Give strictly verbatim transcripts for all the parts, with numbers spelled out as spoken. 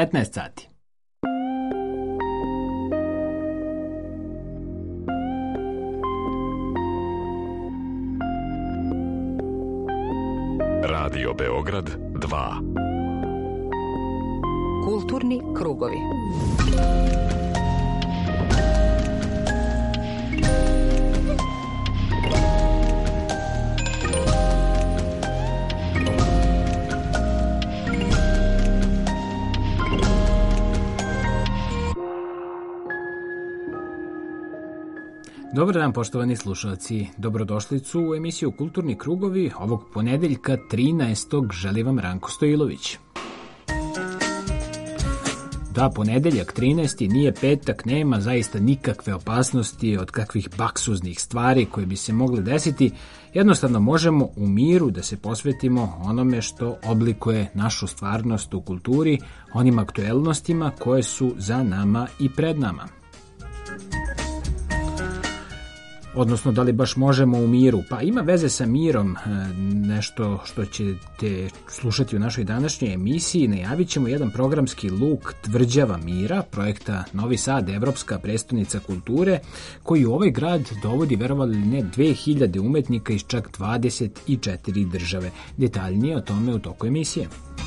devetnaest sati. Radio Beograd dva. Kulturni krugovi. Dobar dan, poštovani slušalci. Dobrodošlicu u emisiju Kulturni krugovi ovog ponedeljka trinaestog želi vam Ranko Stojilović. Da, ponedeljak trinaesti nije petak, nema zaista nikakve opasnosti od kakvih baksuznih stvari koje bi se mogle desiti. Jednostavno možemo u miru da se posvetimo onome što oblikuje našu stvarnost u kulturi, onim aktuelnostima koje su za nama i pred nama. Odnosno, da li baš možemo u miru? Pa ima veze sa mirom, nešto što ćete slušati u našoj današnjoj emisiji. Najavit ćemo jedan programski luk Tvrđava mira, projekta Novi Sad, Evropska prestonica kulture, koji u ovaj grad dovodi, verovali ili ne, dve hiljade umetnika iz čak dvadeset četiri države. Detaljnije o tome u toku emisije.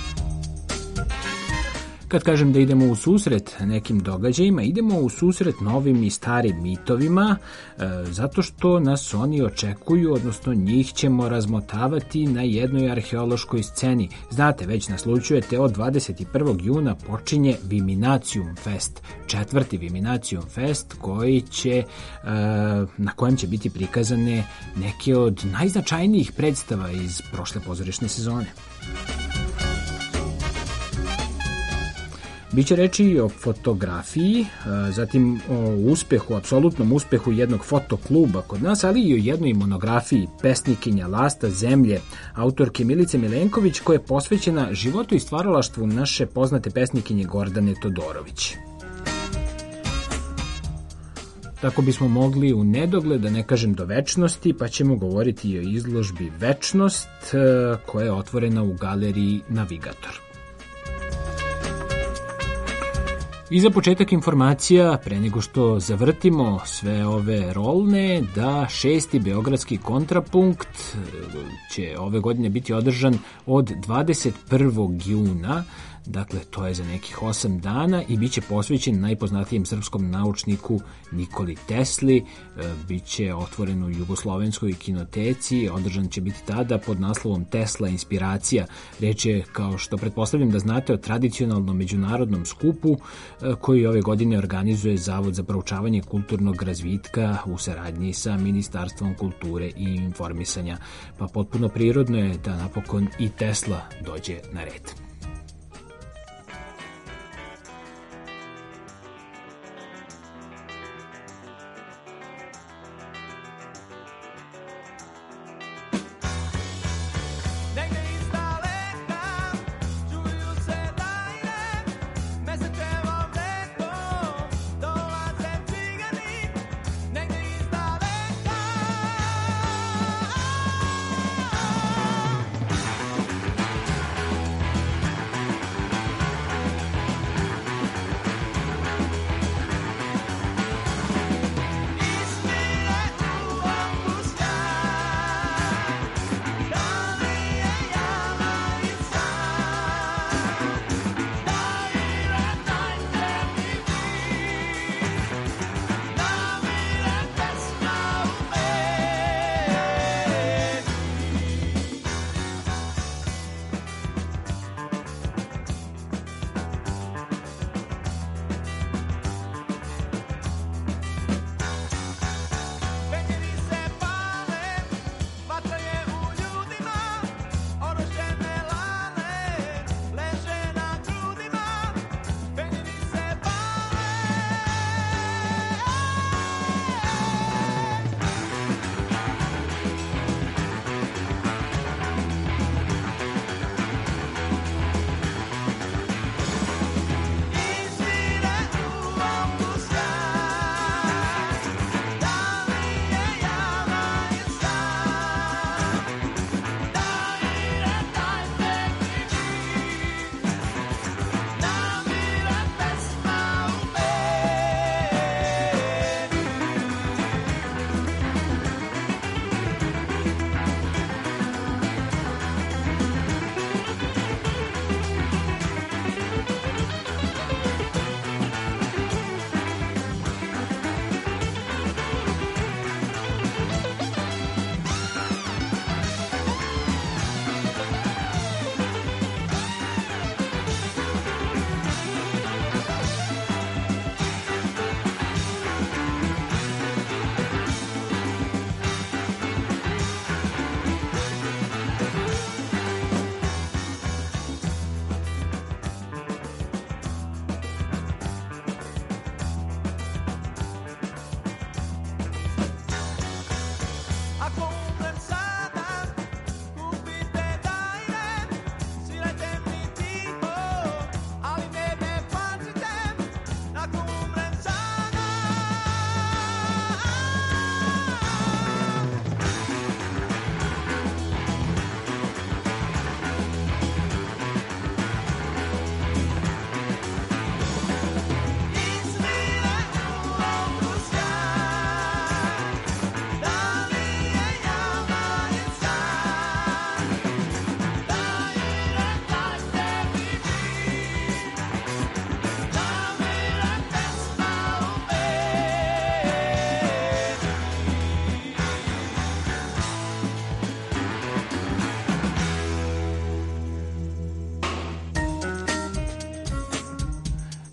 Kad kažem da idemo u susret nekim događajima, idemo u susret novim i starim mitovima, e, zato što nas oni očekuju, odnosno njih ćemo razmotavati na jednoj arheološkoj sceni. Znate, već naslućujete, od dvadeset prvog juna počinje Viminacium Fest, četvrti Viminacium Fest, koji će, e, na kojem će biti prikazane neke od najznačajnijih predstava iz prošle pozorišne sezone. Biće reći i o fotografiji, zatim o uspehu, apsolutnom uspehu jednog fotokluba kod nas, ali i o jednoj monografiji pesnikinja Lasta zemlje, autorke Milice Milenković, koja je posvećena životu i stvaralaštvu naše poznate pesnikinje Gordane Todorović. Tako bismo mogli u nedogled, da ne kažem do večnosti, pa ćemo govoriti i o izložbi Večnost, koja je otvorena u galeriji Navigator. I za početak informacija, pre nego što zavrtimo sve ove rolne, da šesti beogradski kontrapunkt će ove godine biti održan od dvadeset prvog juna, dakle to je za nekih osam dana, i bit će posvećen najpoznatijem srpskom naučniku Nikoli Tesli. Bit će otvoren u Jugoslovenskoj kinoteci, održan će biti tada pod naslovom Tesla inspiracija. Reč je, kao što pretpostavljam da znate, o tradicionalnom međunarodnom skupu koji ove godine organizuje Zavod za proučavanje kulturnog razvitka u saradnji sa Ministarstvom kulture i informisanja. Pa potpuno prirodno je da napokon i Tesla dođe na red.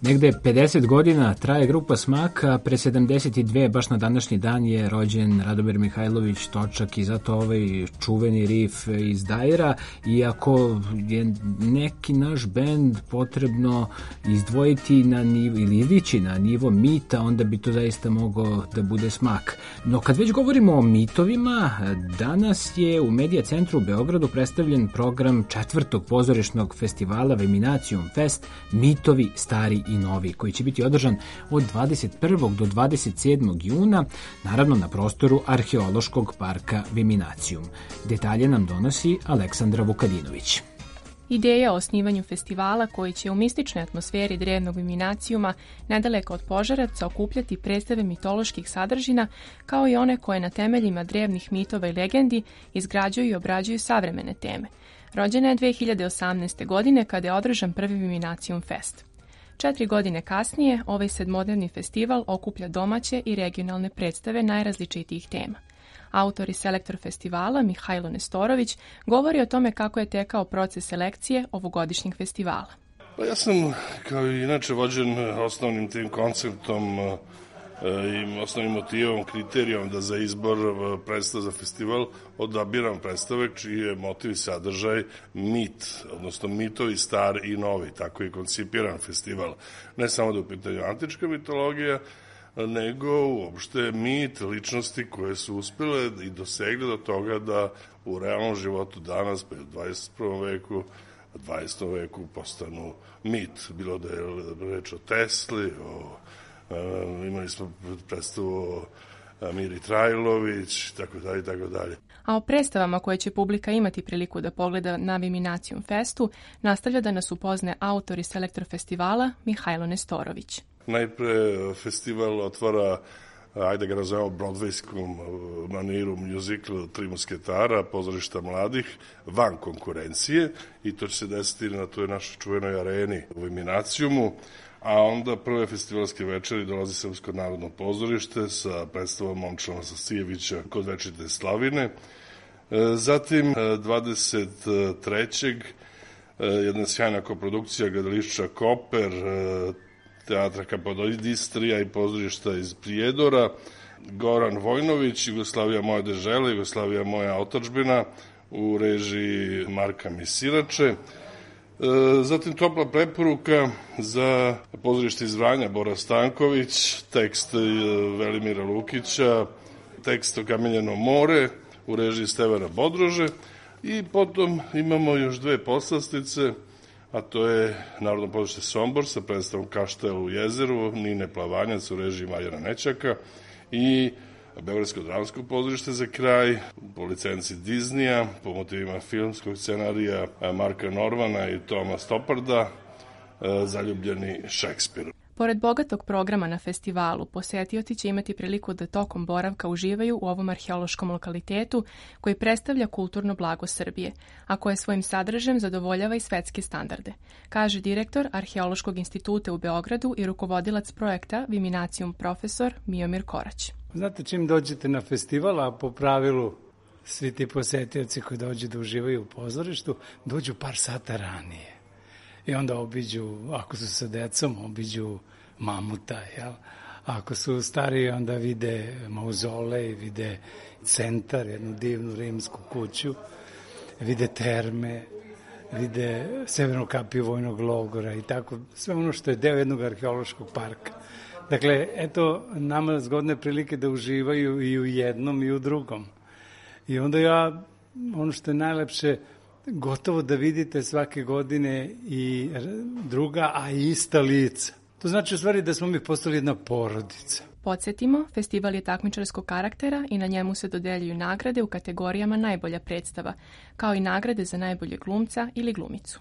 Negde pedeset godina traje grupa Smak, a pre sedamdeset dve baš na današnji dan je rođen Radomir Mihajlović Točak i zato ovaj čuveni rif iz Daira. Iako je neki naš bend potrebno izdvojiti na nivo, ili idići na nivo mita, onda bi to zaista moglo da bude Smak. No kad već govorimo o mitovima, danas je u Medija centru u Beogradu predstavljen program četvrtog pozorišnog festivala Viminacium Fest Mitovi stari i novi, koji će biti održan od dvadeset prvog do dvadeset sedmog juna, naravno na prostoru Arheološkog parka Viminacium. Detalje nam donosi Aleksandra Vukadinović. Ideja o osnivanju festivala koji će u mističnoj atmosferi drevnog Viminacijuma nedaleko od Požarevaca okupljati predstave mitoloških sadržina, kao i one koje na temeljima drevnih mitova i legendi izgrađuju i obrađuju savremene teme. Rođena je dve hiljade osamnaeste. godine kada je održan prvi Viminacium Fest. Četiri godine kasnije ovaj sedmodnevni festival okuplja domaće i regionalne predstave najrazličitijih tema. Autor i selektor festivala Mihajlo Nestorović govori o tome kako je tekao proces selekcije ovogodišnjeg festivala. Pa ja sam, kao i inače, vođen osnovnim tim konceptom i osnovnim motivom, kriterijom da za izbor predstava za festival odabiram predstave čiji je motiv i sadržaj mit, odnosno mitovi stari i novi, tako je koncipiran festival. Ne samo da je u pitanju antička mitologija, nego uopšte mit, ličnosti koje su uspjele i dosegle do toga da u realnom životu danas, pa i u dvadeset prvom veku, dvadesetom veku postanu mit. Bilo da je reč o Tesli, o, um, imali smo predstavu o Miri Trajlović, tako dalje, tako dalje. A o predstavama koje će publika imati priliku da pogleda na Viminacium Festu nastavlja da nas upozne autor i selektor festivala Mihajlo Nestorović. Najpre festival otvara, ajde ga nazovemo broadwayskom maniru, muzikl Tri musketara, pozorišta mladih, van konkurencije, i to će se desiti na toj našoj čuvenoj areni u Viminaciumu. A onda prve festivalske večeri dolazi Srpsko narodno pozorište sa predstavom Momčila Sasijevića kod večite slavine. Zatim dvadeset trećeg jedna sjajna koprodukcija gledališća Koper, teatra Kapodistrija i pozorišta iz Prijedora, Goran Vojnović, Jugoslavija moja dežela, Jugoslavija moja otadžbina u režiji Marka Misirače. Zatim topla preporuka za pozorište iz Vranja, Bora Stanković, tekst Velimira Lukića, tekst Okamenjeno more u režiji Stevana Bodrože, i potom imamo još dve poslastice, a to je Narodno pozorište Sombor sa predstavom Kaštel u jezeru, Nine Plavanjac u režiji Marijana Nećaka, i Beogradsko dramsko pozorište za kraj, po licenci Disneya, po motivima filmskog scenarija Marka Norvana i Toma Stopparda, Zaljubljeni Šekspir. Pored bogatog programa na festivalu, posetioci će imati priliku da tokom boravka uživaju u ovom arheološkom lokalitetu koji predstavlja kulturno blago Srbije, a koje svojim sadržajem zadovoljava i svetske standarde, kaže direktor Arheološkog instituta u Beogradu i rukovodilac projekta Viminacium profesor Miomir Korać. Znate, čim dođete na festival, a po pravilu svi ti posetioci koji dođu da uživaju u pozorištu, dođu par sata ranije. I onda obiđu, ako su sa decom, obiđu mamuta, jel? Ako su stariji, onda vide mauzolej, vide centar, jednu divnu rimsku kuću, vide terme, vide severnu kapiju vojnog logora i tako, sve ono što je deo jednog arheološkog parka. Dakle, eto, nama zgodne prilike da uživaju i u jednom i u drugom. I onda ja, ono što je najlepše, gotovo da vidite svake godine i druga, a ista lica. To znači u stvari da smo mi postali jedna porodica. Podsjetimo, festival je takmičarskog karaktera i na njemu se dodeljuju nagrade u kategorijama najbolja predstava, kao i nagrade za najbolje glumca ili glumicu.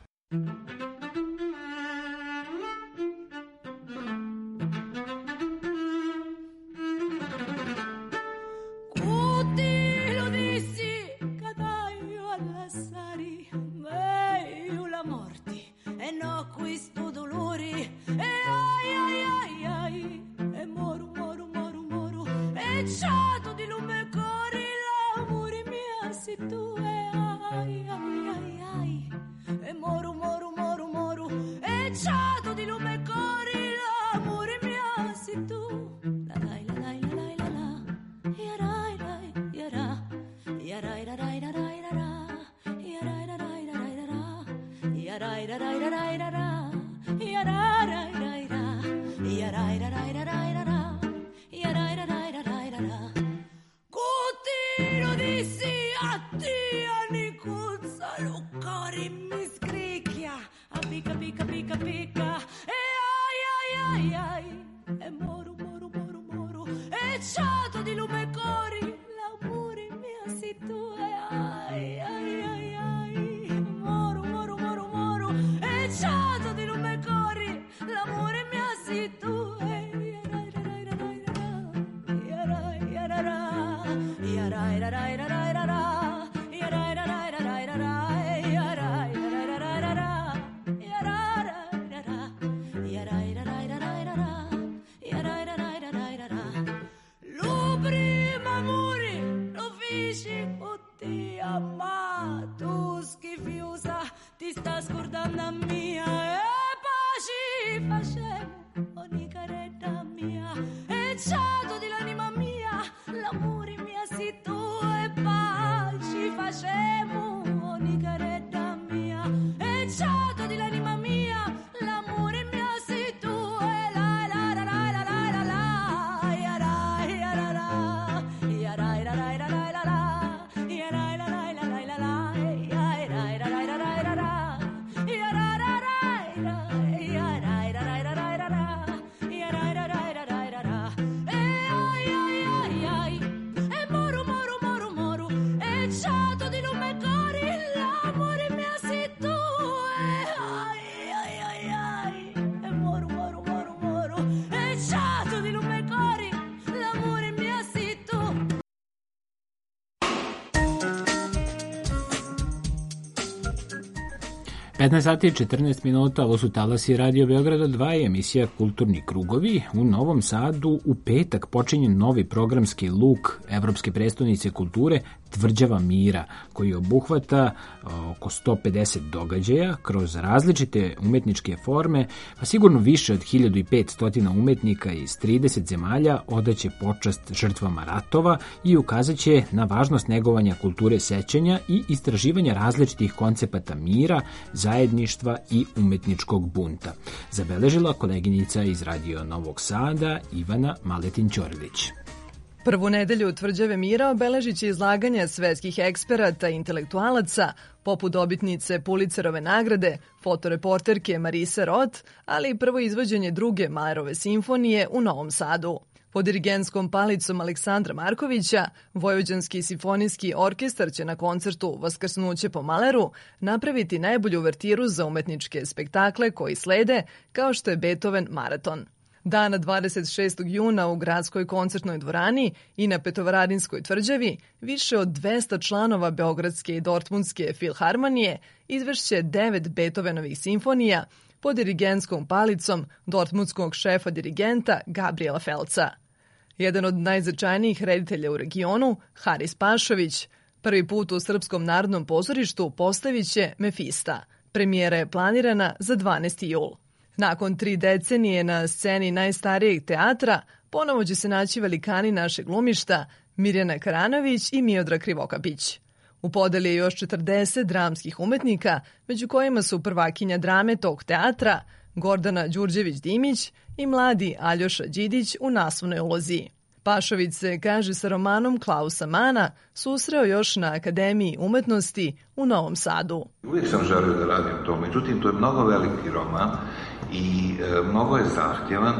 Moru, moru, moru, Cutino dissi attiani cuzzalo, cari mi scricchia, a picca picca picca picca, e ai ai ai ai, e moru moru moru moru, e ciato di lume cori, l'amore mia si tu, e ai ai ai ai, moru moru moru moru, e ciato di lume cori, l'amore mia si tu, e ma tu schifiusa ti sta scordando a mia e paci facemo ogni caretta mia e ciato di l'anima mia l'amore mia si tu e paci facemo ogni caretta mia e ciato di l'anima mia l'amore mia si tu e la la la la la la la la ya ra ya ra ra ya ra ya ra ya ra la la petnaest sati i četrnaest minuta, ovo su talasi Radio Beograda dva i emisija Kulturni krugovi. U Novom Sadu u petak počinje novi programski luk Evropske prestonice kulture Tvrđava mira, koji obuhvata oko sto pedeset događaja kroz različite umetničke forme, pa sigurno više od hiljadu petsto umetnika iz trideset zemalja odaće počast žrtvama ratova i ukazat će na važnost negovanja kulture sećanja i istraživanja različitih koncepata mira, zajedništva i umetničkog bunta, zabeležila koleginica iz Radio Novog Sada Ivana Maletin-Ćorilić. Prvu nedelju Tvrđave mira obeležit će izlaganje svetskih eksperata i intelektualaca, poput dobitnice Pulitzerove nagrade, fotoreporterke Marise Roth, ali i prvo izvođenje druge Mahlerove simfonije u Novom Sadu. Pod dirigentskom palicom Aleksandra Markovića, Vojvođanski simfonijski orkestar će na koncertu Vaskrsnuće po Mahleru napraviti najbolju uvertiru za umetničke spektakle koji slede, kao što je Beethoven maraton. Dana dvadeset šestog juna u Gradskoj koncertnoj dvorani i na Petrovaradinskoj tvrđavi više od dvesta članova Beogradske i Dortmundske filharmonije izvešće devet Beethovenovih simfonija pod dirigentskom palicom dortmundskog šefa dirigenta Gabriela Felca. Jedan od najznačajnijih reditelja u regionu, Haris Pašović, prvi put u Srpskom narodnom pozorištu postavit će Mefista. Premijera je planirana za dvanaesti jul. Nakon tri decenije na sceni najstarijeg teatra, ponovo će se naći velikani našeg glumišta Mirjana Karanović i Miodrag Krivokapić. U podeli je još četrdeset dramskih umetnika, među kojima su prvakinja drame tog teatra Gordana Đurđević-Dimić i mladi Aljoša Đidić u naslovnoj ulozi. Pašović se, kaže, sa romanom Klausa Mana susreo još na Akademiji umetnosti u Novom Sadu. Uvijek sam želio da radim to, međutim to je mnogo veliki roman i e, mnogo je zahtjevan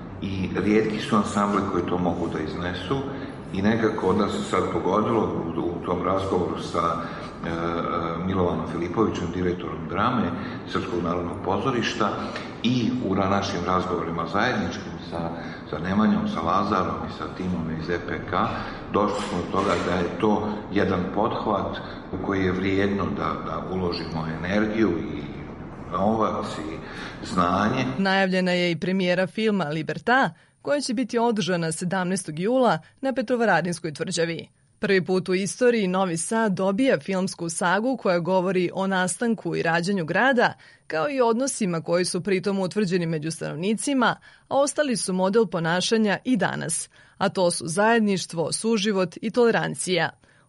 i rijetki su ansambli koji to mogu da iznesu i nekako onda se sad pogodilo u, u tom razgovoru sa e, Milovanom Filipovićem, direktorom drame Srpskog narodnog pozorišta i u našim razgovorima zajedničkim sa, sa Nemanjom, sa Lazarom i sa timom iz E P K došli smo do toga da je to jedan pothvat u koji je vrijedno da, da uložimo energiju i novac i znanje. Najavljena je i premijera filma Libertà, koja će biti održana sedamnaestog jula na Petrovaradinskoj tvrđavi. Prvi put u istoriji Novi Sad dobija filmsku sagu koja govori o nastanku i rađanju grada, kao i odnosima koji su pritom utvrđeni među stanovnicima, a ostali su model ponašanja i danas, a to su zajedništvo, suživot i tolerancija.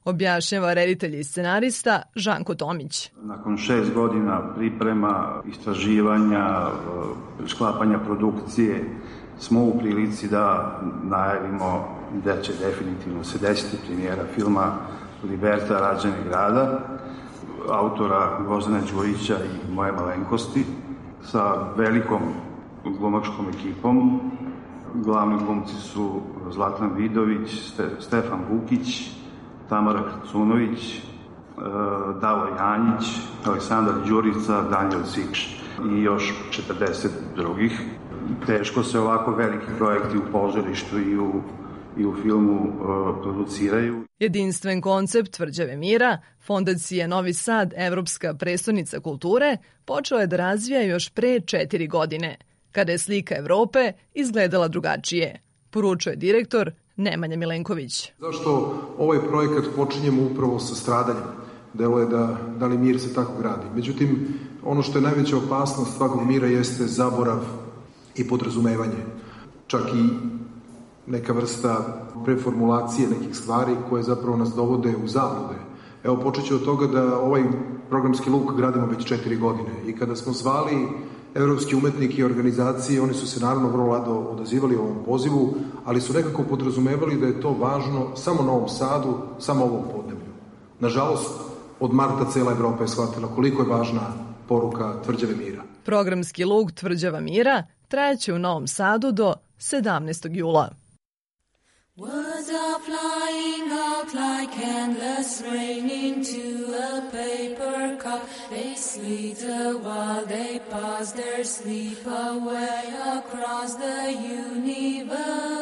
objašnjava reditelj i scenarista Žanko Tomić. Nakon šest godina priprema, istraživanja, sklapanja produkcije, smo u prilici da najavimo da će definitivno se desiti premijera filma Liberta, Rađanje grada, autora Gvozdana Đurića i moje malenkosti, sa velikom glumačkom ekipom. Glavni glumci su Zlatan Vidović, Stefan Vukić, Tamara Krcunović, Davor Janjić, Aleksandar Đurica, Danijel Sikš i još četrdeset drugih. Teško se ovako veliki projekti u pozorištu i u, i u filmu uh, produciraju. Jedinstven koncept Tvrđave mira, Fondacija Novi Sad, Evropska prestonica kulture, počeo je da razvija još pre četiri godine, kada je slika Evrope izgledala drugačije, poručuje direktor Nemanja Milenković. Zašto ovaj projekat počinjemo upravo sa stradanjem? Delo je da, da li mir se tako gradi. Međutim, ono što je najveća opasnost svakog mira jeste zaborav i podrazumevanje. Čak i neka vrsta preformulacije nekih stvari koje zapravo nas dovode u zablude. Evo, počet ću od toga da ovaj programski luk gradimo već četiri godine i kada smo zvali evropski umetniki i organizacije, oni su se naravno vrlo rado odazivali ovom pozivu, ali su nekako podrazumevali da je to važno samo Novom Sadu, samo ovom podneblju. Nažalost, od marta cela Evropa je shvatila koliko je važna poruka Tvrđave mira. Programski luk Tvrđava mira trajaće u Novom Sadu do sedamnaestog jula. Words are flying out like endless rain into a paper cup. They slither while they pass their sleep away across the universe.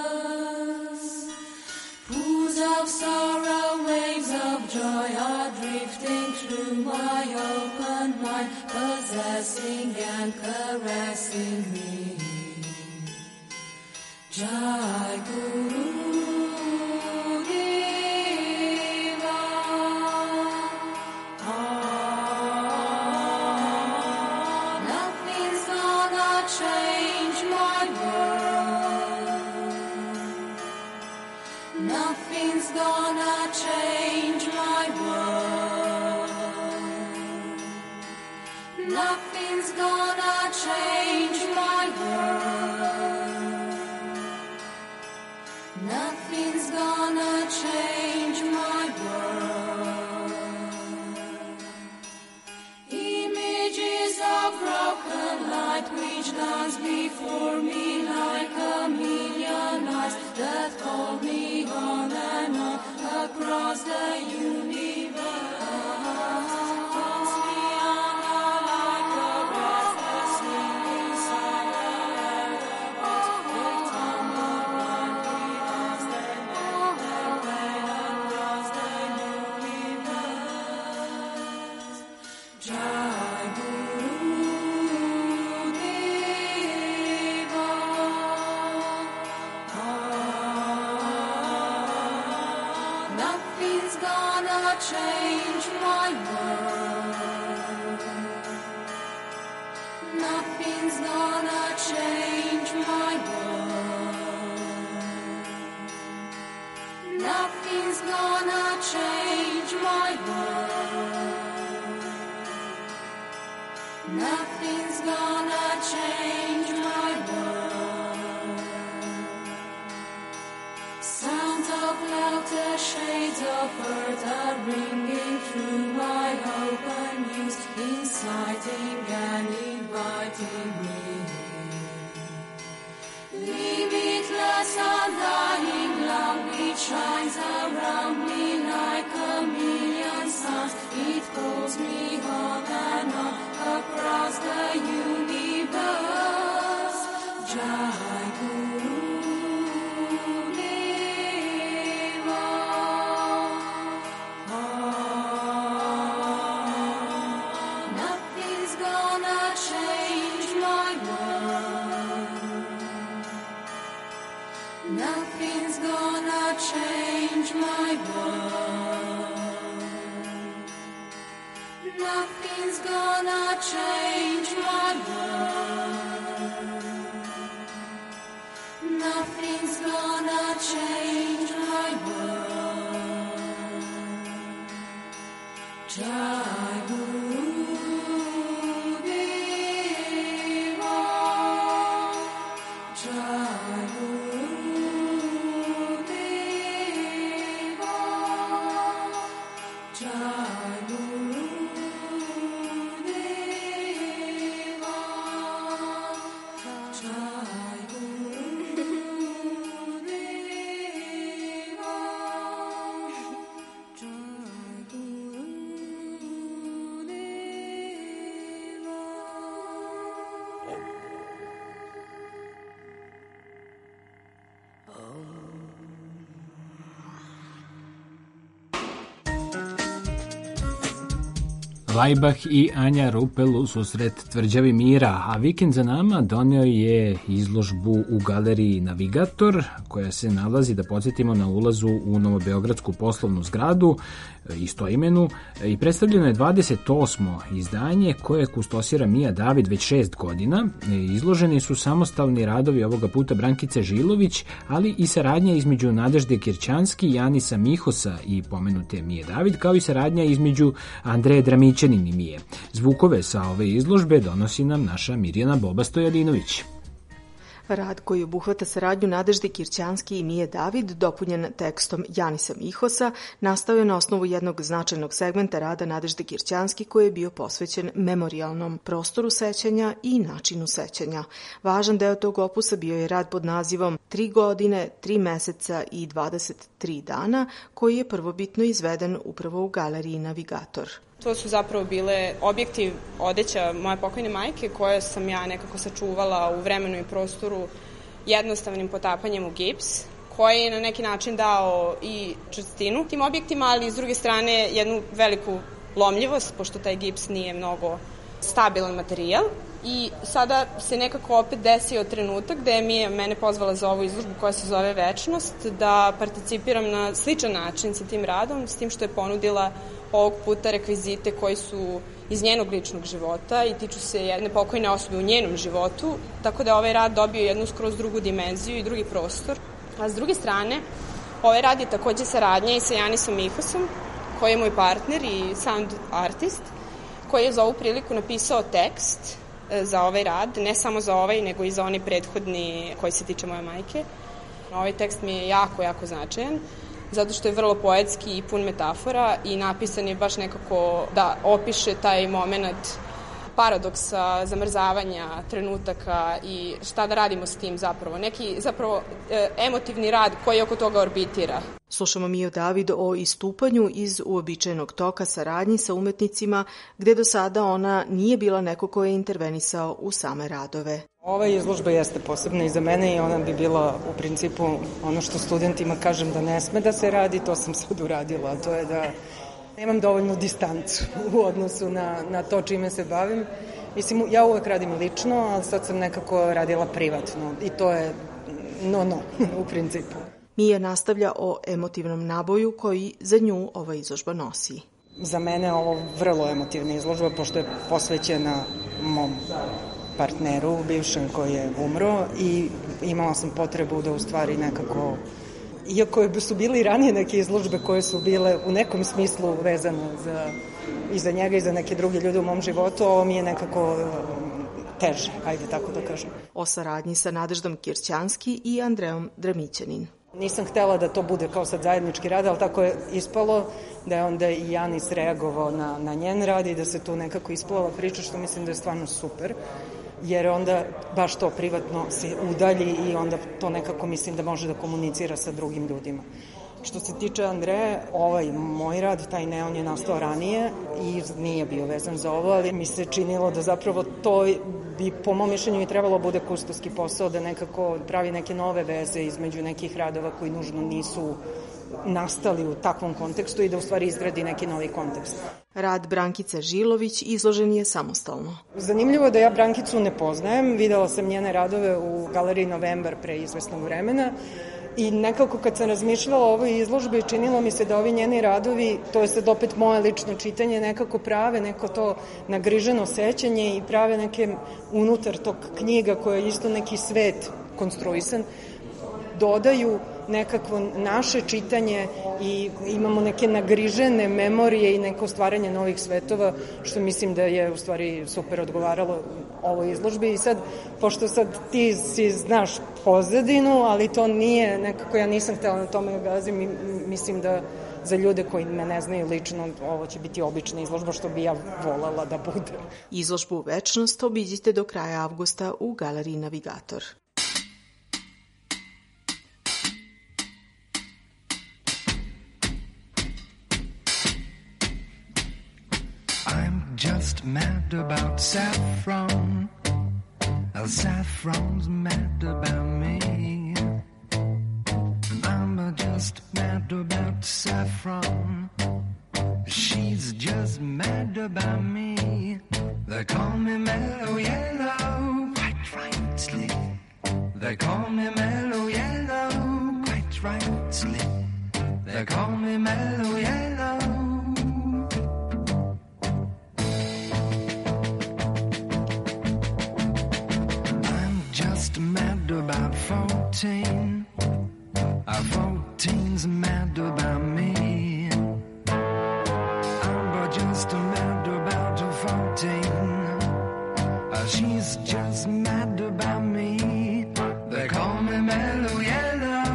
Pools of sorrow, waves of joy are drifting through my open mind, possessing and caressing me. Jai Guru. Nothing's gonna change my world. Nothing's gonna change my world. Nothing's gonna change my world. Images of broken light which dance before me like a million eyes that call me on and on across the universe. Pulls me on like a restless wind inside the air. They tumble blindly as they make their way across the universe. Jai Guru Deva. Nothing's gonna change my world. Nothing's gonna change my world. Nothing's gonna change my world. Nothing's gonna change my world. Sounds of laughter, shades of earth are ringing through my open ears, inciting and inviting me. Limitless, undying love, it shines around me like a million suns. It calls me on and on across the universe. Jai Guru Deva. Nothing's gonna change my world. Nothing's gonna change my world. Nothing's gonna change my world. Nothing's gonna change my world. Vajbah i Anja Rupel u susret Tvrđavi mira, a vikend za nama doneo je izložbu u galeriji Navigator, koja se nalazi, da podsjetimo, na ulazu u Novobeogradsku poslovnu zgradu istoimenu, i predstavljeno je dvadeset osmo izdanje koje kustosira Mija David već šest godina. Izloženi su samostalni radovi ovoga puta Brankice Žilović, ali i saradnja između Nadežde Kirćanski, Janisa Mihosa i pomenute Mije David, kao i saradnja između Andreje Dramićanin i Mije. Zvukove sa ove izložbe donosi nam naša Mirjana Boba Stojadinović. Rad koji obuhvata saradnju Nadežde Kirćanski i Mije David, dopunjen tekstom Janisa Mihosa, nastao je na osnovu jednog značajnog segmenta rada Nadežde Kirćanski koji je bio posvećen memorijalnom prostoru sećanja i načinu sećanja. Važan deo tog opusa bio je rad pod nazivom Tri godine, tri meseca i dvadeset tri dana, koji je prvobitno izveden upravo u galeriji Navigator. To su zapravo bile objekti odeća moje pokojne majke koje sam ja nekako sačuvala u vremenu i prostoru jednostavnim potapanjem u gips, koji je na neki način dao i čvrstinu tim objektima, ali s druge strane jednu veliku lomljivost, pošto taj gips nije mnogo stabilan materijal. I sada se nekako opet desio trenutak gde mi je mene pozvala za ovu izložbu koja se zove Večnost, da participiram na sličan način sa tim radom, s tim što je ponudila ovog puta rekvizite koji su iz njenog ličnog života i tiču se jedne pokojne osobe u njenom životu, tako da ovaj rad dobio jednu skroz drugu dimenziju i drugi prostor. A s druge strane, ovaj rad je takođe saradnja i sa Janisom Mihosom, koji je moj partner i sound artist, koji je za ovu priliku napisao tekst za ovaj rad, ne samo za ovaj, nego i za onaj prethodni koji se tiče moje majke. Ovaj tekst mi je jako, jako značajan, zato što je vrlo poetski i pun metafora i napisan je baš nekako da opiše taj moment paradoksa, zamrzavanja trenutaka i šta da radimo s tim zapravo. Neki zapravo e, emotivni rad koji oko toga orbitira. Slušamo Miju David o istupanju iz uobičajenog toka saradnji sa umetnicima, gde do sada ona nije bila neko ko je intervenisao u same radove. Ova izložba jeste posebna i za mene i ona bi bila u principu ono što studentima kažem da ne sme da se radi, to sam sad uradila, a to je da nemam dovoljnu distancu u odnosu na, na to čime se bavim. Mislim, ja uvek radim lično, ali sad sam nekako radila privatno i to je no-no u principu. Mija nastavlja o emotivnom naboju koji za nju ova izložba nosi. Za mene je ovo vrlo emotivna izložba, pošto je posvećena mom partneru, bivšem koji je umro, i imala sam potrebu da u stvari nekako, iako su bili ranije neke izložbe koje su bile u nekom smislu vezane za, i za njega i za neke druge ljude u mom životu, ovo mi je nekako teže, ajde tako da kažem. O saradnji sa Nadeždom Kirćanski i Andrejom Dramićanin. Nisam htela da to bude kao sad zajednički rad, ali tako je ispalo da je onda i Janis reagovao na, na njen rad i da se tu nekako isplala priča, što mislim da je stvarno super, jer onda baš to privatno se udalji i onda to nekako mislim da može da komunicira sa drugim ljudima. Što se tiče Andreje, ovaj moj rad, taj neon je nastao ranije i nije bio vezan za ovo, ali mi se činilo da zapravo to bi po mom mišljenju i trebalo bude kustoski posao, da nekako pravi neke nove veze između nekih radova koji nužno nisu nastali u takvom kontekstu i da u stvari izgradi neki novi kontekst. Rad Brankice Žilović izložen je samostalno. Zanimljivo je da ja Brankicu ne poznajem, videla sam njene radove u galeriji Novembar pre izvesnog vremena i nekako kad sam razmišljala o ovoj izložbi činilo mi se da ovi njeni radovi, to je sad opet moje lično čitanje, nekako prave neko to nagriženo sećanje i prave neke unutar tog knjiga koja je isto neki svet konstruisan, dodaju nekakvo naše čitanje i imamo neke nagrižene memorije i neko stvaranje novih svetova, što mislim da je u stvari super odgovaralo ovoj izložbi. I sad, pošto sad ti si znaš pozadinu, ali to nije, nekako ja nisam htela na tome gazim i mislim da za ljude koji me ne znaju lično, ovo će biti obična izložba, što bi ja volela da bude. Izložbu Večnost obiđite do kraja avgusta u galeriji Navigator. Just mad about saffron. Well, saffron's mad about me. I'm just mad about saffron. She's just mad about me. They call me Mellow Yellow, quite rightly. They call me Mellow Yellow. I'm just mad about fourteen. Uh, fourteen's mad about me. I'm just mad about fourteen. Uh, she's just mad about me. They call me Mellow Yellow.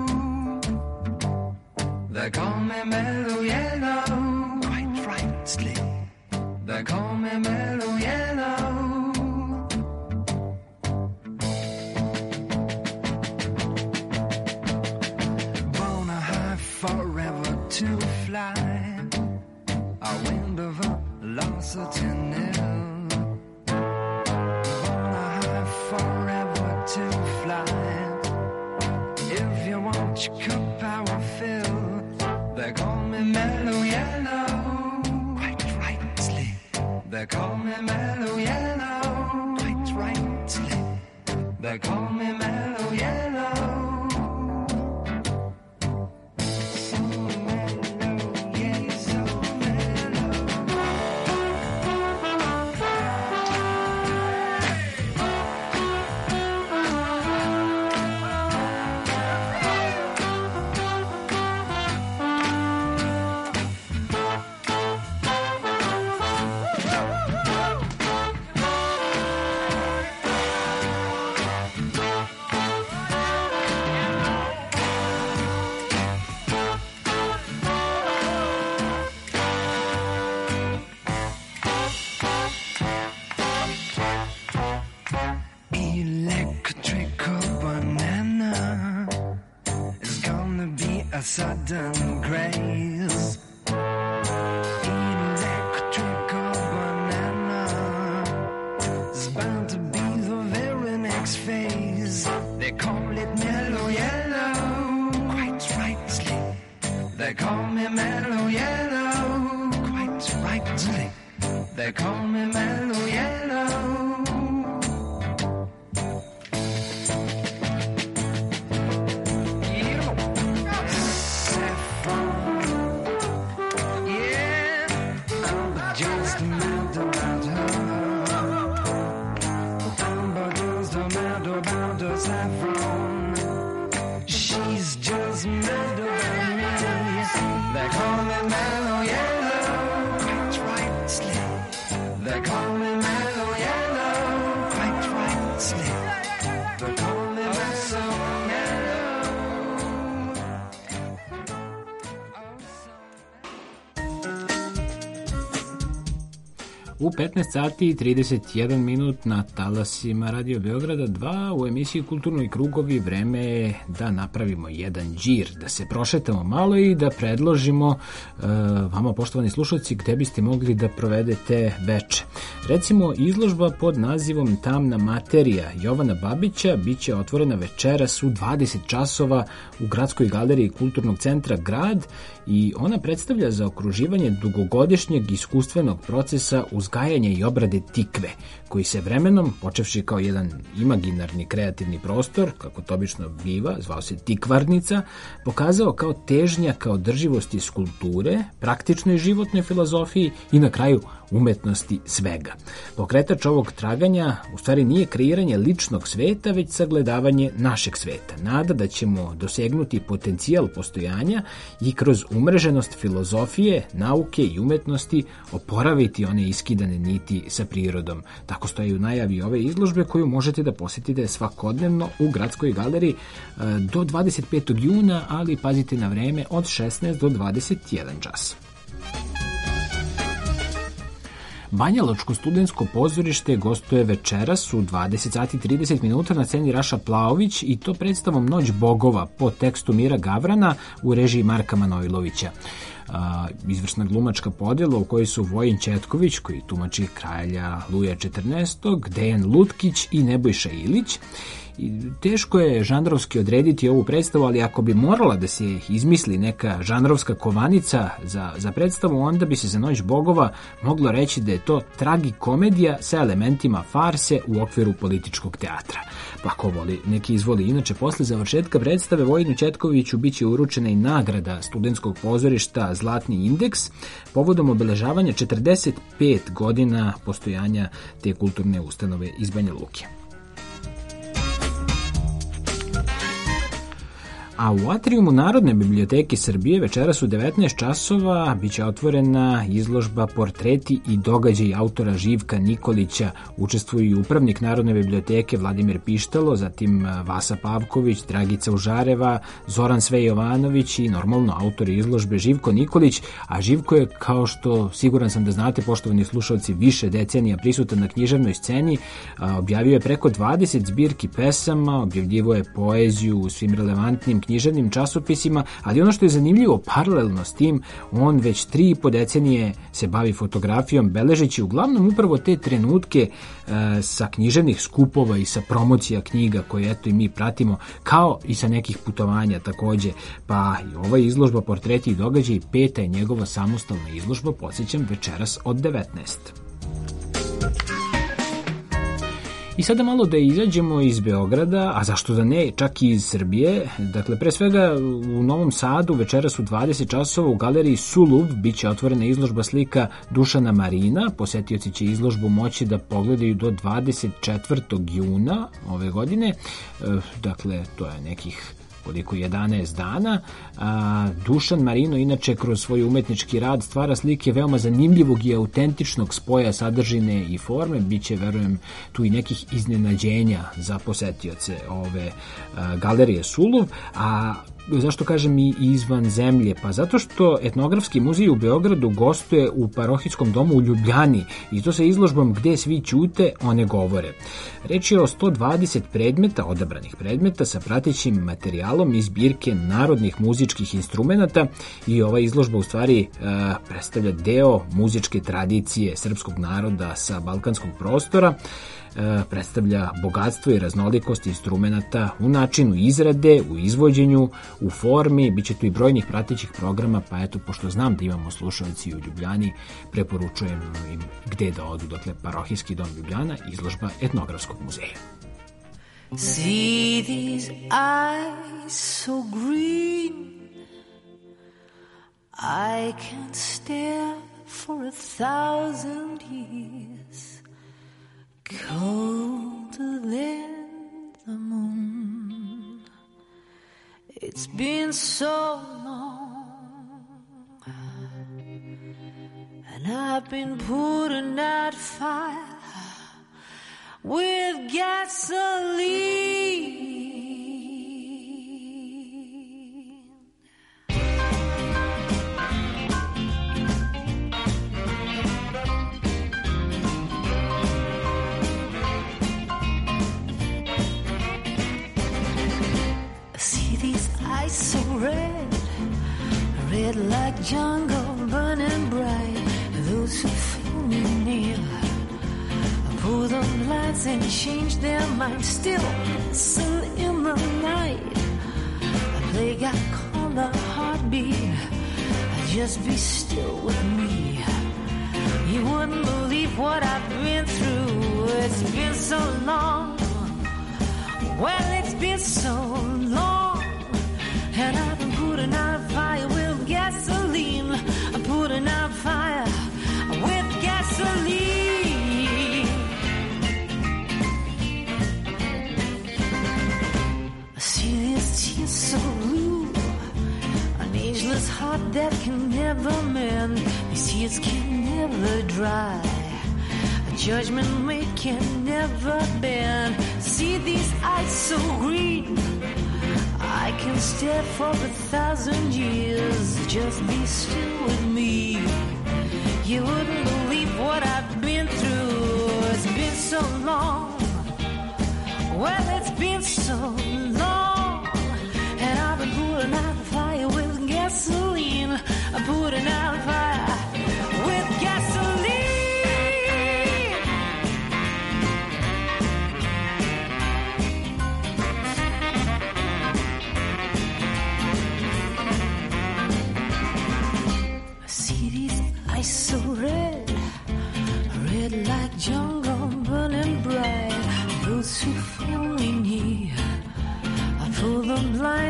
They call me Mellow Yellow, quite rightly. They call me Mellow Yellow. Born a high forever to fly. A wind of velocity nil. Born a high forever to fly. If you want your cup, I will fill. They call me Mellow Yellow, quite rightly. They call me Mellow Yellow, quite rightly. They call me Mellow Yellow. So mellow, yeah, so mellow. Electrical banana is gonna be a sudden craze. Electrical banana is bound to be the very next phase. They call it Mellow Yellow, quite rightly. They call me Mellow Yellow, quite rightly. They call me Mellow Yellow. She's just mad about me. They call me Mellow Yellow, quite rightly. They call me Mellow Yellow, quite rightly. They call me Mellow Yellow. U petnaest sati i trideset jedan minut na talasima Radio Beograda dva u emisiji Kulturni krugovi vreme je da napravimo jedan džir, da se prošetamo malo i da predložimo uh, vama, poštovani slušalci, gde biste mogli da provedete veče. Recimo, izložba pod nazivom Tamna materija Jovana Babića biće otvorena večeras u dvadeset časova u Gradskoj galeriji Kulturnog centra Grad i ona predstavlja zaokruživanje dugogodišnjeg iskustvenog procesa uzgajanja i obrade tikve, koji se vremenom, počevši kao jedan imaginarni kreativni prostor, kako to obično biva, zvao se tikvarnica, pokazao kao težnja ka održivosti skulpture, praktičnoj životnoj filozofiji i na kraju umetnosti svega. Pokretač ovog traganja u stvari nije kreiranje ličnog sveta, već sagledavanje našeg sveta. Nada da ćemo dosegnuti potencijal postojanja i kroz umreženost filozofije, nauke i umetnosti oporaviti one iskidane niti sa prirodom. Tako stoji u najavi ove izložbe koju možete da posjetite svakodnevno u Gradskoj galeriji do dvadeset petog juna, ali pazite na vreme od šesnaest do dvadeset jedan čas. Banjalučko studentsko pozorište gostuje večeras u dvadeset sati i trideset minuta na sceni Raša Plaović i to predstavom Noć bogova po tekstu Mira Gavrana u režiji Marka Manojlovića. A, izvrsna glumačka podjela u kojoj su Vojin Četković, koji tumači kralja Luja četrnaestog, Dejan Lutkić i Nebojša Ilić. I teško je žanrovski odrediti ovu predstavu, ali ako bi morala da se izmisli neka žanrovska kovanica za, za predstavu, onda bi se za Noć bogova moglo reći da je to tragikomedija sa elementima farse u okviru političkog teatra. Pa ko voli, neki izvoli. Inače, posle završetka predstave Vojinu Ćetkoviću biće uručena i nagrada studentskog pozorišta Zlatni indeks povodom obeležavanja četrdeset pet godina postojanja te kulturne ustanove iz Banja Luke. A u atrijumu Narodne biblioteke Srbije večeras u devetnaest časova biće otvorena izložba Portreti i događaji autora Živka Nikolića. Učestvuju i upravnik Narodne biblioteke Vladimir Pištalo, zatim Vasa Pavković, Dragica Užareva, Zoran Sve Jovanović i normalno autori izložbe Živko Nikolić. A Živko je, kao što siguran sam da znate, poštovani slušalci, više decenija prisutan na književnoj sceni. Objavio je preko dvadeset zbirki pesama, objavljivo je poeziju u svim relevantnim književnim časopisima, ali ono što je zanimljivo, paralelno s tim, on već tri i po decenije se bavi fotografijom, beležeći uglavnom upravo te trenutke e, sa književnih skupova i sa promocija knjiga koje eto i mi pratimo, kao i sa nekih putovanja takođe. Pa i ova izložba Portreti i događaji, peta je njegova samostalna izložba, podsjećam, večeras od devetnaest. I sada malo da izađemo iz Beograda, a zašto da ne, čak i iz Srbije. Dakle, pre svega u Novom Sadu večeras u dvadeset časova u galeriji Suluv biće otvorena izložba slika Dušana Marina. Posetioci će izložbu moći da pogledaju do dvadeset četvrtog juna ove godine. Dakle, to je nekih koliko jedanaest dana. A, Dušan Marino inače kroz svoj umetnički rad stvara slike veoma zanimljivog i autentičnog spoja sadržine i forme. Biće, verujem, tu i nekih iznenađenja za posetioce ove a, galerije Suluv. A zašto kažem i izvan zemlje? Pa zato što Etnografski muzej u Beogradu gostuje u parohijskom domu u Ljubljani i to sa izložbom Gde svi ćute, one govore. Reč je o sto dvadeset predmeta, odabranih predmeta sa pratećim materijalom iz zbirke narodnih muzičkih instrumenata i ova izložba u stvari e, predstavlja deo muzičke tradicije srpskog naroda sa balkanskog prostora. Predstavlja bogatstvo i raznolikost instrumenata u načinu izrade, u izvođenju, u formi. Biće tu i brojnih pratećih programa, pa eto, pošto znam da imamo slušalci u Ljubljani, preporučujem im gde da odu. Dakle, parohijski dom Ljubljana, izložba Etnografskog muzeja. See these eyes so green, I can't stare for a thousand years, colder than the moon. It's been so long, and I've been putting out fire with gasoline. So red, red like jungle burning bright. Those who feel me near pull the lights and change their minds. Still listen in the night. A plague I call a heartbeat. Just be still with me. You wouldn't believe what I've been through. It's been so long. Well, it's been so long. And I've been putting out fire with gasoline. I'm putting out fire with gasoline. I see these tears so blue, an ageless heart that can never mend. These tears can never dry, a judgment we can never bend. See these eyes so green, I can stare for a thousand years. Just be still with me. You wouldn't believe what I've been through. It's been so long. Well, it's been so long. And I've been putting out fire with gasoline. I'm putting out fire with gasoline.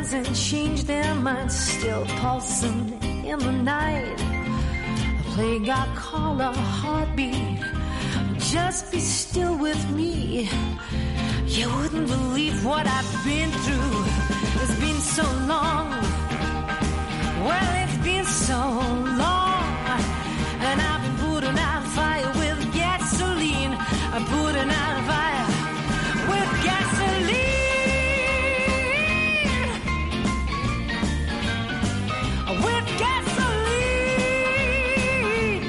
hasn't changed their minds, still pulsing in the night. A plague I call a heartbeat. Just be still with me. You wouldn't believe what I've been through. It's been so long. Well, it's been so long. And I've been putting out fire with gasoline. I'm putting out fire with gasoline. With gasoline.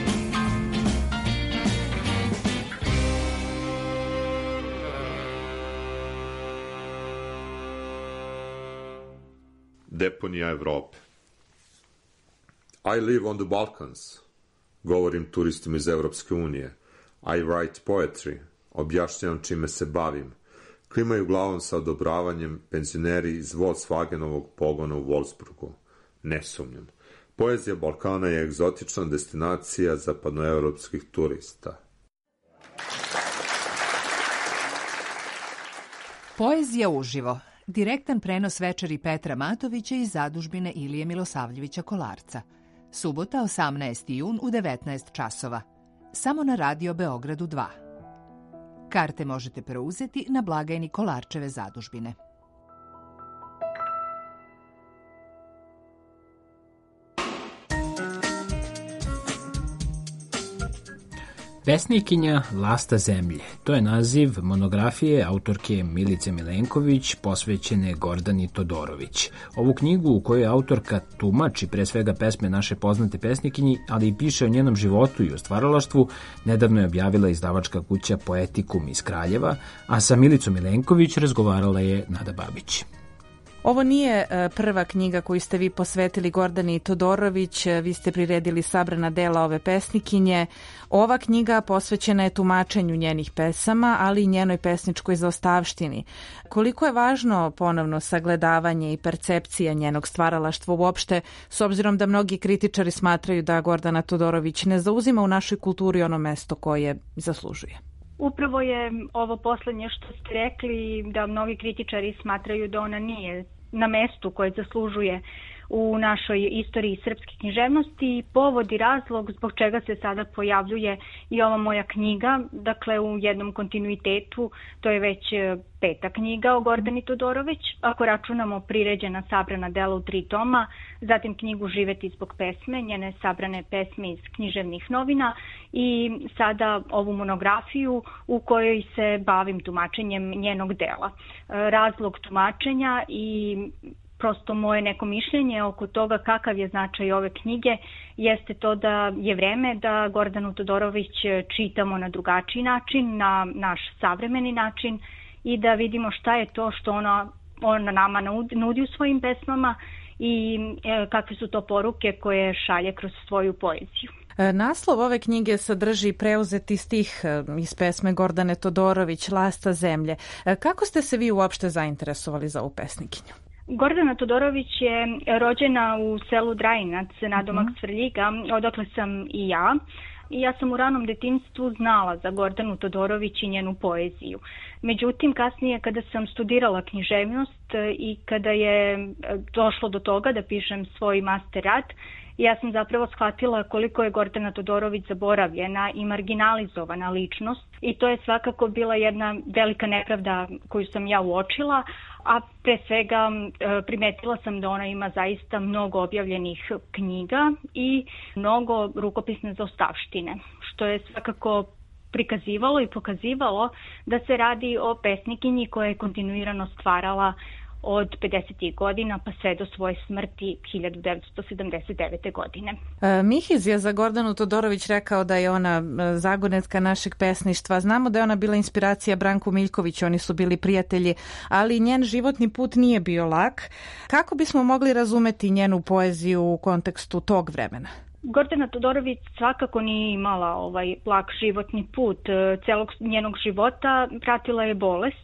Deponija Evrope. I live on the Balkans. Govorim turistima iz Evropske unije. I write poetry. Objašnjavam čime se bavim. Klimaju glavom sa odobravanjem penzioneri iz Volkswagenovog pogona u Wolfsburgu. Ne sumnjam. Poezija Balkana je egzotična destinacija zapadnoevropskih turista. Poezija uživo. Direktan prenos večeri Petra Matovića iz zadužbine Ilije Milosavljevića Kolarca. Subota, osamnaesti jun u devetnaest časova. Samo na Radio Beogradu dva. Karte možete preuzeti na blagajni Kolarčeve zadužbine. Pesnikinja Lasta zemlje. To je naziv monografije autorke Milice Milenković posvećene Gordani Todorović. Ovu knjigu u kojoj autorka tumači pre svega pesme naše poznate pesnikinji, ali i piše o njenom životu i o stvaralaštvu, nedavno je objavila izdavačka kuća Poetikum iz Kraljeva, a sa Milicom Milenković razgovarala je Nada Babić. Ovo nije prva knjiga koju ste vi posvetili Gordani Todorović, vi ste priredili sabrana dela ove pesnikinje. Ova knjiga posvećena je tumačenju njenih pesama, ali i njenoj pesničkoj zaostavštini. Koliko je važno ponovno sagledavanje i percepcija njenog stvaralaštva uopšte, s obzirom da mnogi kritičari smatraju da Gordana Todorović ne zauzima u našoj kulturi ono mesto koje zaslužuje? Upravo je ovo poslednje što ste rekli, da mnogi kritičari smatraju da ona nije na mestu koje zaslužuje u našoj istoriji srpske književnosti. Povod i razlog zbog čega se sada pojavljuje i ova moja knjiga, dakle u jednom kontinuitetu, to je već peta knjiga o Gordani Todorović, ako računamo priređena sabrana dela u tri toma, zatim knjigu Živeti zbog pesme, njene sabrane pesme iz književnih novina i sada ovu monografiju u kojoj se bavim tumačenjem njenog dela. Razlog tumačenja i prosto moje neko mišljenje oko toga kakav je značaj ove knjige jeste to da je vreme da Gordanu Todorović čitamo na drugačiji način, na naš savremeni način i da vidimo šta je to što ona, ona nama nudi u svojim pesmama i kakve su to poruke koje šalje kroz svoju poeziju. Naslov ove knjige sadrži preuzeti stih iz pesme Gordane Todorović Lasta zemlje. Kako ste se vi uopšte zainteresovali za ovu pesnikinju? Gordana Todorović je rođena u selu Drajinac, nadomak Svrljiga, odakle sam i ja. I ja sam u ranom detinjstvu znala za Gordanu Todorović i njenu poeziju. Međutim, kasnije kada sam studirala književnost i kada je došlo do toga da pišem svoj master rad, ja sam zapravo shvatila koliko je Gordana Todorović zaboravljena i marginalizovana ličnost i to je svakako bila jedna velika nepravda koju sam ja uočila, a pre svega primetila sam da ona ima zaista mnogo objavljenih knjiga i mnogo rukopisne zaostavštine, što je svakako prikazivalo i pokazivalo da se radi o pesnikinji koja je kontinuirano stvarala od pedesetih godina pa sve do svoje smrti hiljadu devetsto sedamdeset devete. godine. E, Mihiz je za Gordanu Todorović rekao da je ona zagonetka našeg pesništva. Znamo da je ona bila inspiracija Branku Miljkoviću, oni su bili prijatelji, ali njen životni put nije bio lak. Kako bismo mogli razumeti njenu poeziju u kontekstu tog vremena? Gordana Todorović svakako nije imala ovaj lak životni put. Celog njenog života pratila je bolest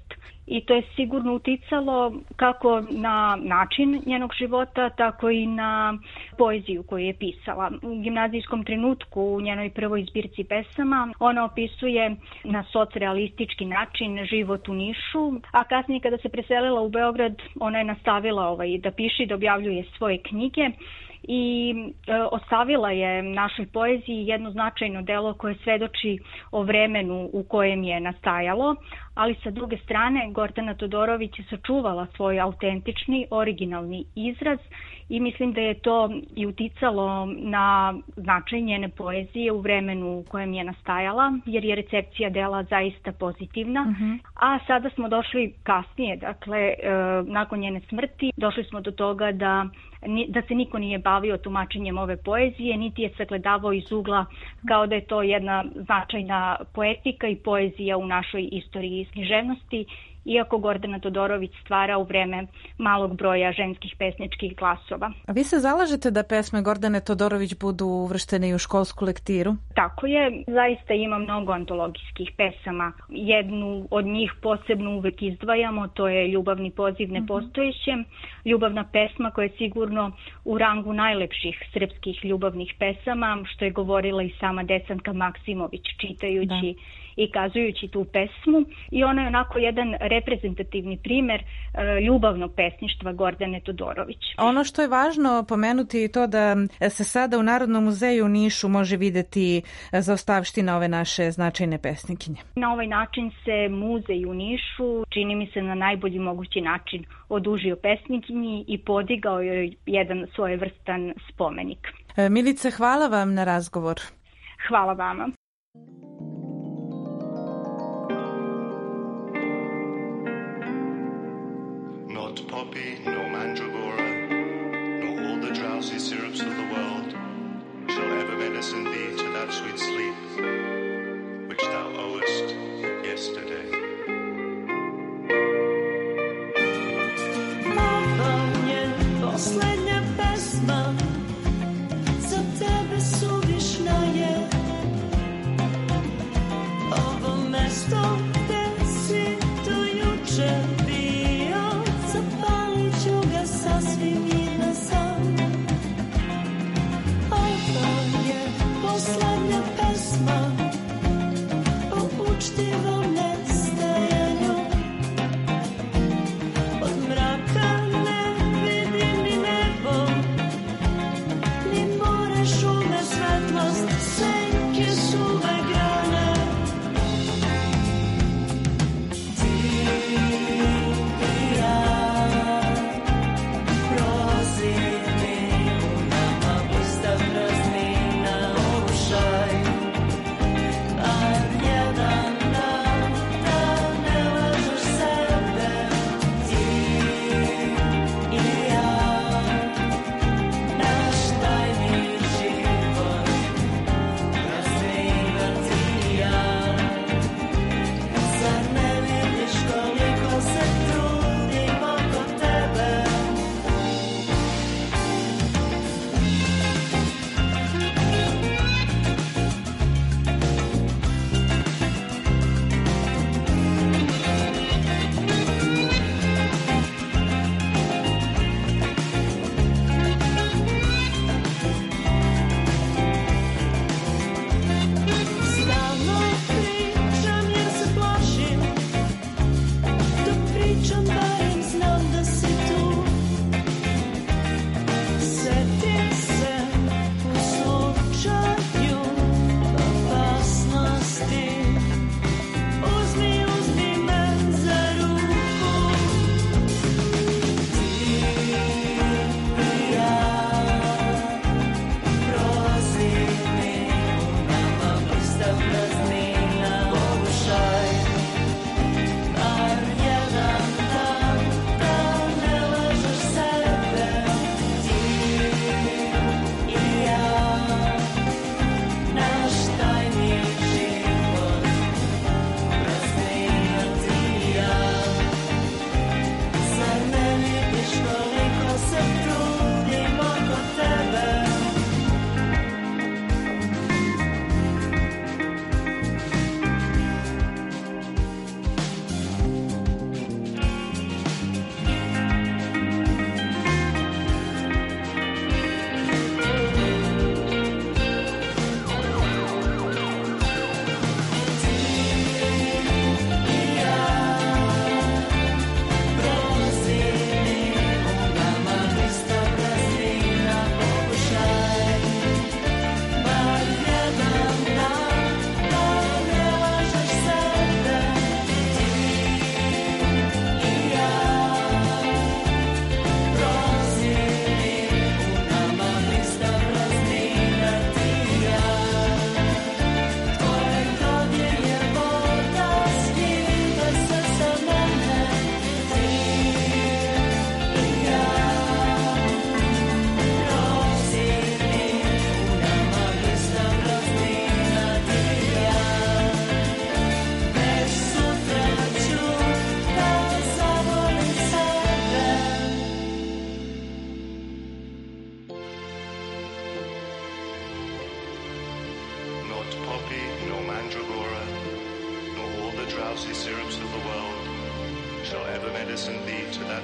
i to je sigurno uticalo kako na način njenog života, tako i na poeziju koju je pisala. U gimnazijskom trenutku, u njenoj prvoj zbirci pesama, ona opisuje na socrealistički način život u Nišu, a kasnije kada se preselila u Beograd, ona je nastavila ovaj, da piše i da objavljuje svoje knjige i e, ostavila je našoj poeziji jedno značajno delo koje svedoči o vremenu u kojem je nastajalo, ali sa druge strane Gordana Todorović je sačuvala svoj autentični, originalni izraz i mislim da je to i uticalo na značaj njene poezije u vremenu u kojem je nastajala, jer je recepcija dela zaista pozitivna. Uh-huh. A sada smo došli kasnije, dakle, e, nakon njene smrti, došli smo do toga da da se niko nije bavio tumačenjem ove poezije, niti je sagledavao iz ugla kao da je to jedna značajna poetika i poezija u našoj istoriji književnosti, iako Gordana Todorović stvara u vreme malog broja ženskih pesničkih glasova. A vi se zalažete da pesme Gordane Todorović budu uvrštene i u školsku lektiru? Tako je, zaista ima mnogo antologijskih pesama. Jednu od njih posebno uvek izdvajamo, to je Ljubavni poziv nepostojeće, ljubavna pesma koja je sigurno u rangu najlepših srpskih ljubavnih pesama, što je govorila i sama Desanka Maksimović čitajući da. i kazujući tu pesmu, i ona je onako jedan reprezentativni primer e, ljubavnog pesništva Gordane Todorović. Ono što je važno pomenuti je to da se sada u Narodnom muzeju u Nišu može videti zaostavština ove naše značajne pesnikinje. Na ovaj način se muzej u Nišu, čini mi se, na najbolji mogući način odužio pesnikinji i podigao joj jedan svojevrstan spomenik. E, Milice, hvala vam na razgovor. Hvala vama. Not poppy, no mandragora, no all the drowsy syrups of the world shall ever medicine thee to that sweet sleep which thou owest yesterday. Ovo je poslednja pesma, za tebe suvišna je. Ovo mesto gde si do juče bio, zapalit ću ga sasvim i na sam. Ovo je poslednja pesma o učtivom nestajanju.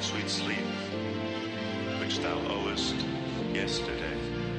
sweet sleep which thou owest yesterday.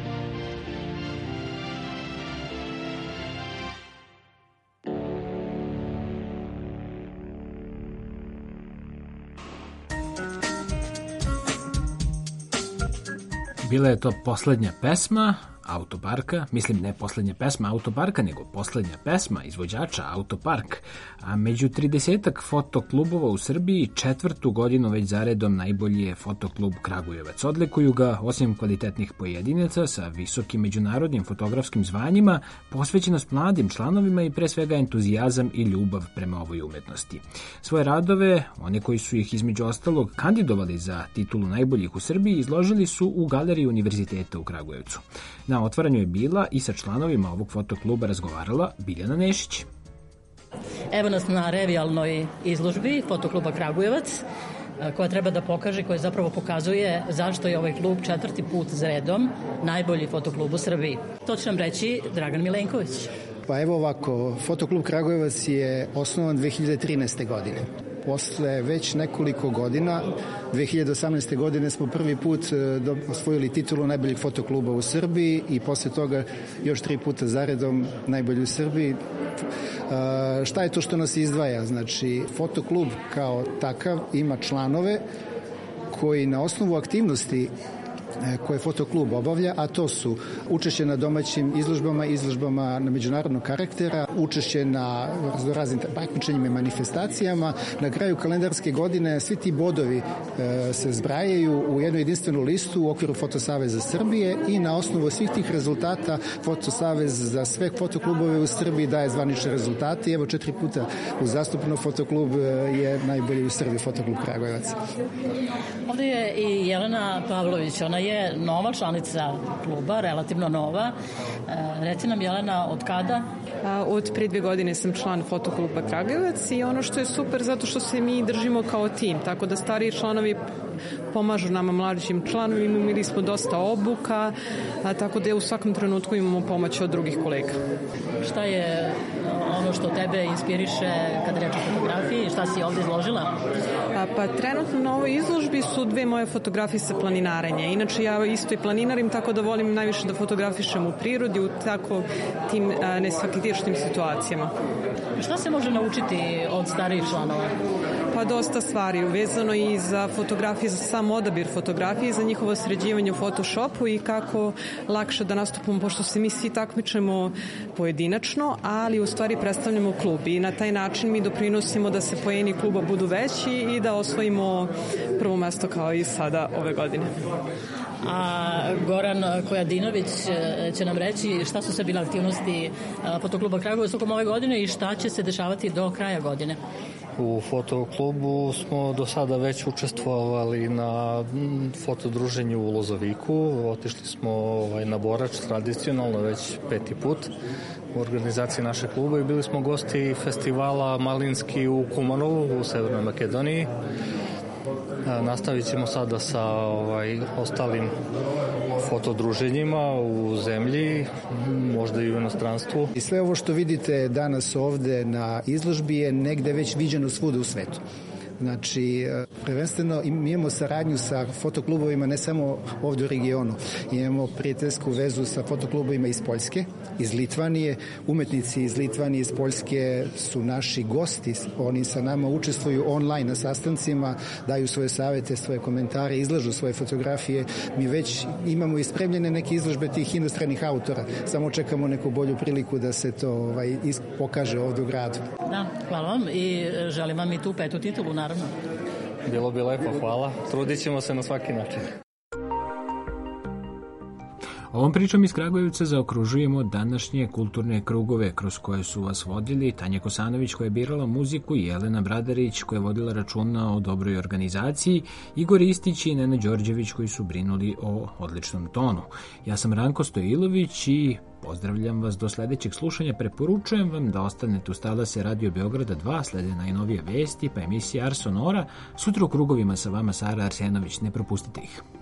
Bila je to poslednja pesma Autoparka, mislim ne poslednja pesma Autoparka, nego poslednja pesma izvođača Autopark, a među tridesetak fotoklubova u Srbiji četvrtu godinu već zaredom najbolji je fotoklub Kragujevac. Odlikuju ga, osim kvalitetnih pojedinaca sa visokim međunarodnim fotografskim zvanjima, posvećenost mladim članovima i pre svega entuzijazam i ljubav prema ovoj umetnosti. Svoje radove, one koji su ih između ostalog kandidovali za titulu najboljih u Srbiji, izložili su u Galeriji Univerziteta u Kragujevcu. Na otvaranju je bila i sa članovima ovog fotokluba razgovarala Biljana Nešić. Evo nas na revijalnoj izložbi fotokluba Kragujevac, koja treba da pokaže, koja zapravo pokazuje zašto je ovaj klub četvrti put za redom najbolji fotoklub u Srbiji. To će nam reći Dragan Milenković. Pa evo ovako, fotoklub Kragujevac je osnovan dve hiljade trinaeste. godine. Posle već nekoliko godina, dve hiljade osamnaeste. godine smo prvi put osvojili titulu najboljeg fotokluba u Srbiji i posle toga još tri puta zaredom najbolji u Srbiji. Šta je to što nas izdvaja? Znači, fotoklub kao takav ima članove koji na osnovu aktivnosti koje fotoklub obavlja, a to su učešće na domaćim izložbama, izložbama na međunarodnog karaktera, učešće na raznoraznim takmičenjima i manifestacijama. Na kraju kalendarske godine svi ti bodovi e, se zbrajaju u jednu jedinstvenu listu u okviru Fotosaveza Srbije i na osnovu svih tih rezultata Fotosavez za sve fotoklubove u Srbiji daje zvanične rezultate i evo četiri puta uzastupno fotoklub je najbolji u Srbiji, fotoklub Kragujevac. Ovde je i Jelena Pavlović, ona je nova članica kluba, relativno nova. E, reci nam, Jelena, od kada? Od prije dve godine sam član fotokluba Kragujevac i ono što je super zato što se mi držimo kao tim, tako da stariji članovi pomažu nama mlađim članovima, imali smo dosta obuka, a, tako da u svakom trenutku imamo pomoć od drugih kolega. Šta je ono što tebe inspiriše kada reče o fotografiji? Šta si ovde izložila? A, pa trenutno na ovoj izložbi su dve moje fotografije sa planinarenja. Inače ja isto i planinarim, tako da volim najviše da fotografišem u prirodi, u tako tim a, nesvakitičnim situacijama. Šta se može naučiti od starijih članova? Pa dosta stvari, vezano i za fotografije, za sam odabir fotografije, za njihovo sređivanje u Photoshopu i kako lakše da nastupamo, pošto se mi svi takmičemo pojedinačno, ali u stvari predstavljamo klub i na taj način mi doprinosimo da se poeni kluba budu veći i da osvojimo prvo mesto kao i sada ove godine. A Goran Kojadinović će nam reći šta su sve bile aktivnosti fotokluba Kragujevac tokom ove godine i šta će se dešavati do kraja godine. U fotoklubu smo do sada već učestvovali na fotodruženju u Lozoviku. Otišli smo ovaj, na Borač tradicionalno već peti put u organizaciji našeg kluba i bili smo gosti festivala Malinski u Kumanovu u Severnoj Makedoniji. Nastavit ćemo sada sa ovaj, ostalim fotodruženjima u zemlji, možda i u inostranstvu. I sve ovo što vidite danas ovde na izložbi je negde već viđeno svuda u svetu. Znači, prvenstveno mi imamo saradnju sa fotoklubovima ne samo ovde u regionu. Imamo prijateljsku vezu sa fotoklubovima iz Poljske, iz Litvanije. Umetnici iz Litvanije, iz Poljske su naši gosti. Oni sa nama učestvuju online na sastancima, daju svoje savete, svoje komentare, izlažu svoje fotografije. Mi već imamo ispremljene neke izložbe tih inostranih autora. Samo čekamo neku bolju priliku da se to ovaj, pokaže ovde u gradu. Da, hvala vam i želim vam i tu petu titulu, naravno. Bilo bi lepo, hvala. Trudit ćemo se na svaki način. Ovom pričom iz Kragujevca zaokružujemo današnje kulturne krugove kroz koje su vas vodili Tanja Kosanović koja je birala muziku i Jelena Bradarić koja je vodila računa o dobroj organizaciji, Igor Istić i Nena Đorđević koji su brinuli o odličnom tonu. Ja sam Ranko Stojilović i pozdravljam vas do sledećeg slušanja. Preporučujem vam da ostanete uz talase Radio Beograda dva, slede najnovije vesti pa emisija Ars Sonora. Sutra u krugovima sa vama Sara Arsenović. Ne propustite ih.